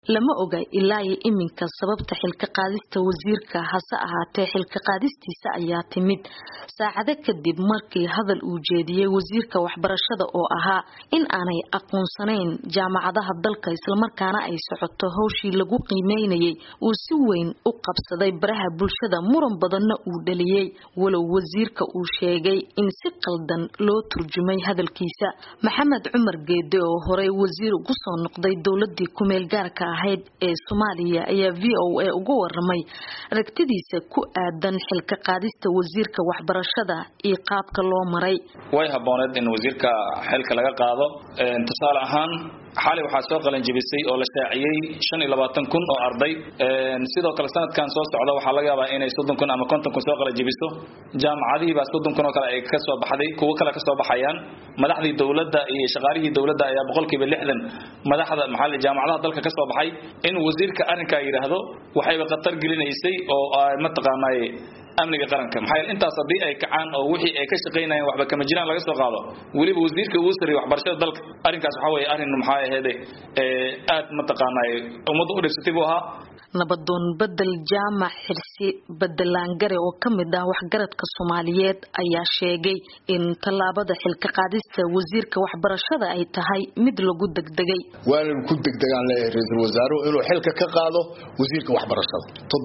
lama oga ilaa iminka sababta xilka qaadista wasiirka hase ahaatee xilka qaadistiisa ayaa timid saacado kadib markii hadal uu jeediyay wasiirka waxbarashada oo ahaa in aanay aqoonsanayn jaamacadaha dalka isla markaana ay socoto hawshii lagu qiimeynayay uu si weyn u qabsaday baraha bulshada muran badanna uu dhaliyay walow wasiirka uu sheegay in si qaldan loo turjumay hadalkiisa maxamed cumar geede oo horey wasiir ugu soo noqday dowladii ku meel gaarka ahayd ee Soomaaliya ayaa VOA ugu waramay aragtidiisa ku aadan xilka qaadista wasiirka waxbarashada iyo qaabka loo maray way habooneed in wasiirka xilka laga qaado tusaale ahaan xalay waxa soo qalan jibisay oo la shaaciyay 25,000 oo arday sidoo kale sanadkan soo socda waxa laga yaabaa inay 30,000 ama 50,000 soo qalan jibiso jaamacadihii baa 30,000 oo kale ay ka soo baxday kuwa kale ka soo baxayaan madaxdii dowladda iyo shaqaalihii dowladda ayaa 60% madaxda maxalli jaamacadaha dalka ka soo baxay in wasiirka arrinka yiraahdo waxay qatar gelinaysay oo ma taqaanay amniga qaranka maxay intaas hadii ay kacaan oo wixii ay ka shaqeynayeen waxba kama jiraan laga soo qaado waliba wasiirka uu sariyo waxbarashada dalka arrinkaas waxa weeye arrin maxay ahayd aad ma taqaanay umadu u dhigsatay buu ahaa nabadoon bedel jaamac xirsi bedelaangare oo kamid ah waxgaradka Soomaaliyeed ayaa sheegay in talaabada xilka qaadista wasiirka waxbarashada ay tahay mid lagu degdegay waana ku degdegaan leeyahay ra'iisul wasaaruhu inuu xilka ka qaado wasiirka waxbarashada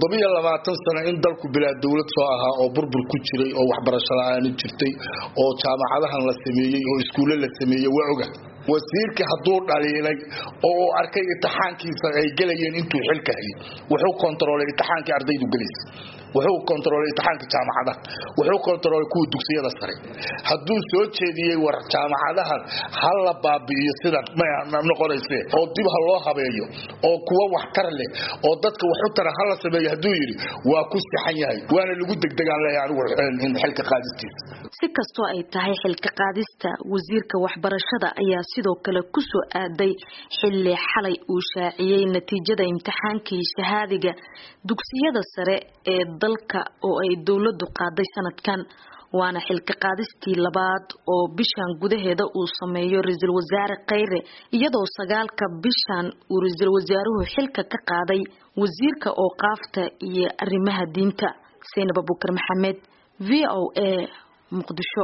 7 sano in dalku bilaa dawlad soo ahaa oo burbur ku jiray oo waxbarashada aan jirtay oo jaamacadahan la sameeyay oo iskuulo la sameeyay waa oga wasiirka haduu dhaliilay oo arkay imtixaankiisa ay galayeen intuu xilka hayay wuxuu kontrolay imtixaankii ardaydu galaysay wuxuu kontrolay imtixaanka jaamacadaha wuxuu kontrolay kuwa dugsiyada sare haduu soo jeediyay war jaamacadaha hal la baabiyo sida ma noqonayse oo dib loo habeeyo oo kuwa wax tar leh oo dadka wax u tar hal la sameeyo haduu yiri waa ku saxan yahay waana lagu degdegaan leeyahay in xilka qaadistiisa si kastoo ay tahay xilka qaadista wasiirka waxbarashada ayaa sidoo kale ku soo aaday xilli xalay uu shaaciyay natiijada imtixaankii shahaadiga dugsiyada sare ee dalka oo ay dawladdu qaaday sanadkan waana xilka qaadistii labaad oo bishan gudaheeda uu sameeyo ra'iisul wasaare Khayre iyadoo 9ka bishan uu ra'iisul wasaaruhu xilka ka qaaday wasiirka oo qaafta iyo arrimaha diinta Seenaba Bukar Maxamed VOA Muqdisho.